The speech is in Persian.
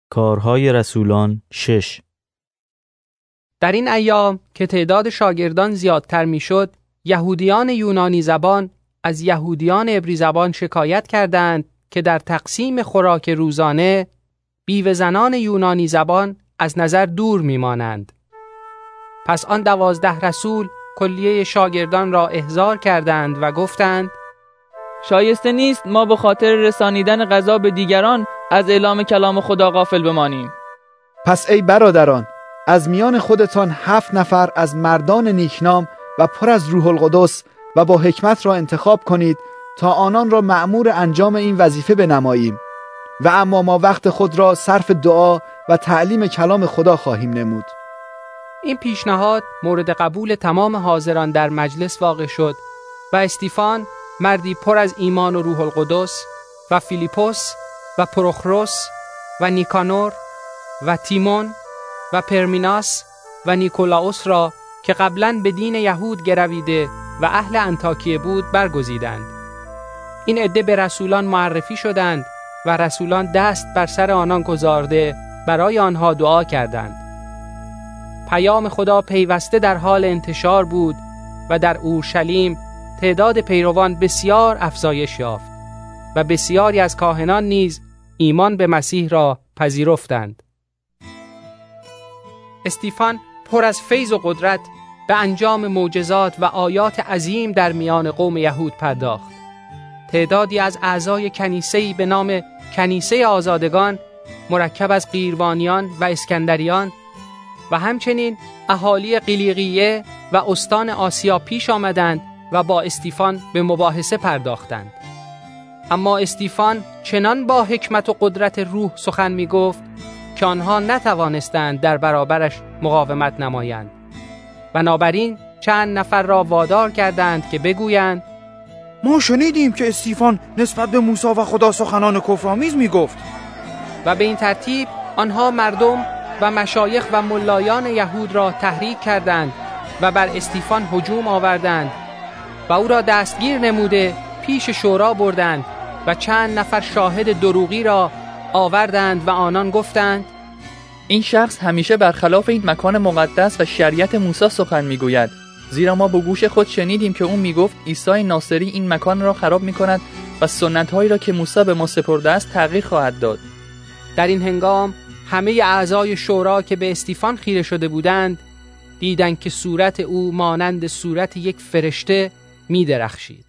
کارهای رسولان 6. در این ایام که تعداد شاگردان زیادتر میشد، یهودیان یونانی زبان از یهودیان عبری زبان شکایت کردند که در تقسیم خوراک روزانه بیوه زنان یونانی زبان از نظر دور میمانند. پس آن 12 رسول کلیه شاگردان را احضار کردند و گفتند: شایسته نیست ما به خاطر رسانیدن غذا به دیگران از اعلام کلام خدا غافل بمانیم. پس ای برادران، از میان خودتان 7 نفر از مردان نیکنام و پر از روح القدس و با حکمت را انتخاب کنید تا آنان را مأمور انجام این وظیفه بنماییم و اما ما وقت خود را صرف دعا و تعلیم کلام خدا خواهیم نمود. این پیشنهاد مورد قبول تمام حاضران در مجلس واقع شد و استیفان، مردی پر از ایمان و روح القدس، و فیلیپوس و پروخروس و نیکانور و تیمون و پرمیناس و نیکولاوس را که قبلاً به دین یهود گرویده و اهل انطاکیه بود برگزیدند. این عده به رسولان معرفی شدند و رسولان دست بر سر آنان گذارده برای آنها دعا کردند. پیام خدا پیوسته در حال انتشار بود و در اورشلیم تعداد پیروان بسیار افزایش یافت و بسیاری از کاهنان نیز ایمان به مسیح را پذیرفتند. استیفان پر از فیض و قدرت به انجام معجزات و آیات عظیم در میان قوم یهود پرداخت. تعدادی از اعضای کنیسه‌ای به نام کنیسه آزادگان مرکب از قیروانیان و اسکندریان و همچنین اهالی قلیقیه و استان آسیا پیش آمدند و با استیفان به مباحثه پرداختند. اما استیفان چنان با حکمت و قدرت روح سخن می گفت که آنها نتوانستند در برابرش مقاومت نمایند. بنابراین چند نفر را وادار کردند که بگویند: ما شنیدیم که استیفان نسبت به موسی و خدا سخنان کفرآمیز می گفت. و به این ترتیب آنها مردم و مشایخ و ملایان یهود را تحریک کردند و بر استیفان هجوم آوردند و او را دستگیر نموده پیش شورا بردند و چند نفر شاهد دروغی را آوردند و آنان گفتند: این شخص همیشه برخلاف این مکان مقدس و شریعت موسی سخن میگوید، زیرا ما با گوش خود شنیدیم که او میگفت عیسی ناصری این مکان را خراب میکند و سنت‌هایی را که موسی به ما سپرده است تغییر خواهد داد. در این هنگام همه اعضای شورا که به استیفان خیره شده بودند دیدند که صورت او مانند صورت یک فرشته می درخشید.